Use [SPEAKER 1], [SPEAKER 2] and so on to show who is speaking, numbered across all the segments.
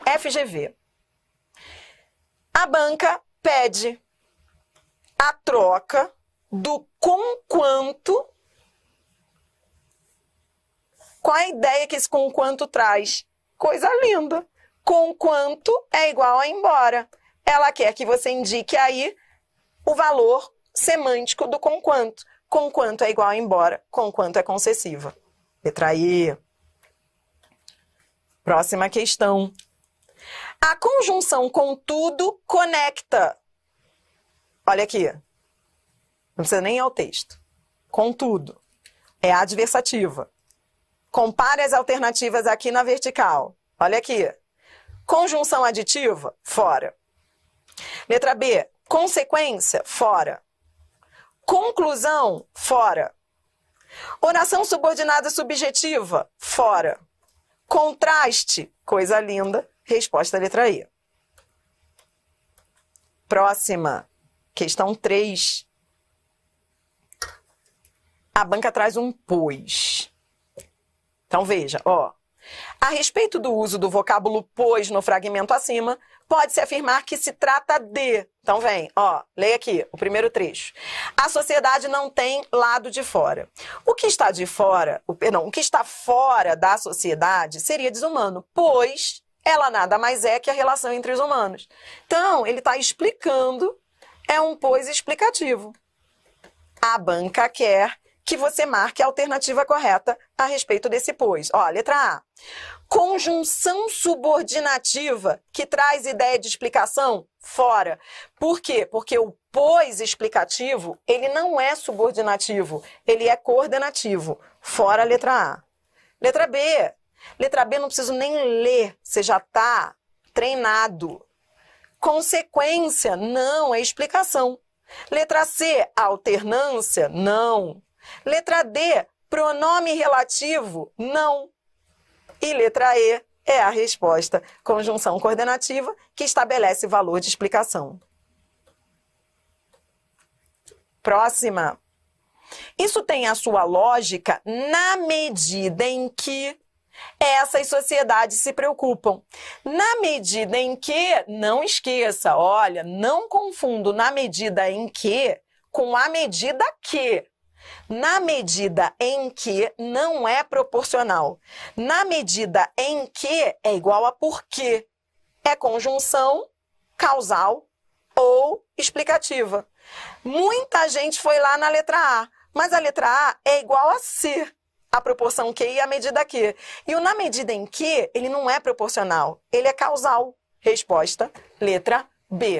[SPEAKER 1] FGV. A banca pede a troca do conquanto. Qual a ideia que esse conquanto traz? Coisa linda. Conquanto é igual a embora. Ela quer que você indique aí o valor semântico do conquanto. Conquanto é igual a embora. Conquanto é concessiva. Letra E. Próxima questão. A conjunção contudo conecta. Olha aqui. Não precisa nem ir ao texto. Contudo. É adversativa. Compare as alternativas aqui na vertical. Olha aqui. Conjunção aditiva? Fora. Letra B. Consequência? Fora. Conclusão? Fora. Oração subordinada subjetiva? Fora. Contraste? Coisa linda. Resposta letra E. Próxima. Questão 3. A banca traz um pois. Então veja, ó. A respeito do uso do vocábulo pois no fragmento acima, pode-se afirmar que se trata de... Então vem, ó, leia aqui o primeiro trecho. A sociedade não tem lado de fora. O que está de fora, o que está fora da sociedade seria desumano, pois ela nada mais é que a relação entre os humanos. Então, ele está explicando, é um pois explicativo. A banca quer que você marque a alternativa correta a respeito desse pois. Ó, letra A. Conjunção subordinativa que traz ideia de explicação? Fora. Por quê? Porque o pois explicativo, ele não é subordinativo, ele é coordenativo. Fora a letra A. Letra B. Letra B não preciso nem ler, você já está treinado. Consequência? Não, é explicação. Letra C. Alternância? Não. Letra D, pronome relativo? Não. E letra E é a resposta, conjunção coordenativa, que estabelece valor de explicação. Próxima. Isso tem a sua lógica na medida em que essas sociedades se preocupam. Na medida em que, não esqueça, olha, não confundo na medida em que com a medida que. Na medida em que não é proporcional. Na medida em que é igual a porque. É conjunção causal ou explicativa. Muita gente foi lá na letra A, mas a letra A é igual a C, a proporção Q e a medida Q. E o na medida em que, ele não é proporcional, ele é causal. Resposta, letra B.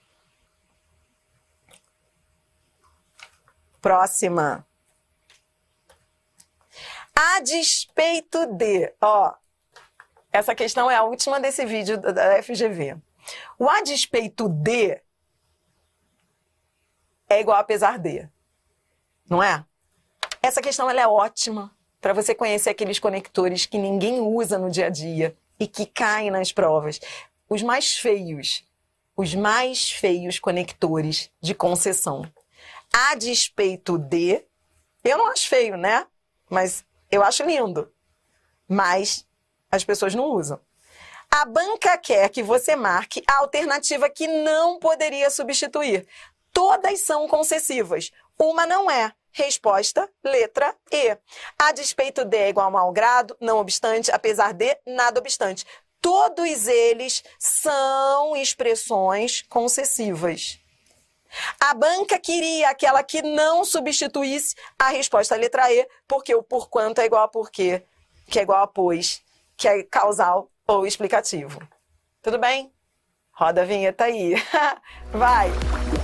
[SPEAKER 1] Próxima. A despeito de... Ó, essa questão é a última desse vídeo da FGV. O a despeito de é igual a apesar de. Não é? Essa questão ela é ótima para você conhecer aqueles conectores que ninguém usa no dia a dia e que caem nas provas. Os mais feios conectores de concessão. A despeito de, eu não acho feio, né? Mas eu acho lindo. Mas as pessoas não usam. A banca quer que você marque a alternativa que não poderia substituir. Todas são concessivas. Uma não é. Resposta, letra E. A despeito de é igual a mau grado, não obstante, apesar de, nada obstante. Todos eles são expressões concessivas. A banca queria aquela que não substituísse a resposta letra E, porque o porquanto é igual a porquê, que é igual a pois, que é causal ou explicativo. Tudo bem? Roda a vinheta aí. Vai!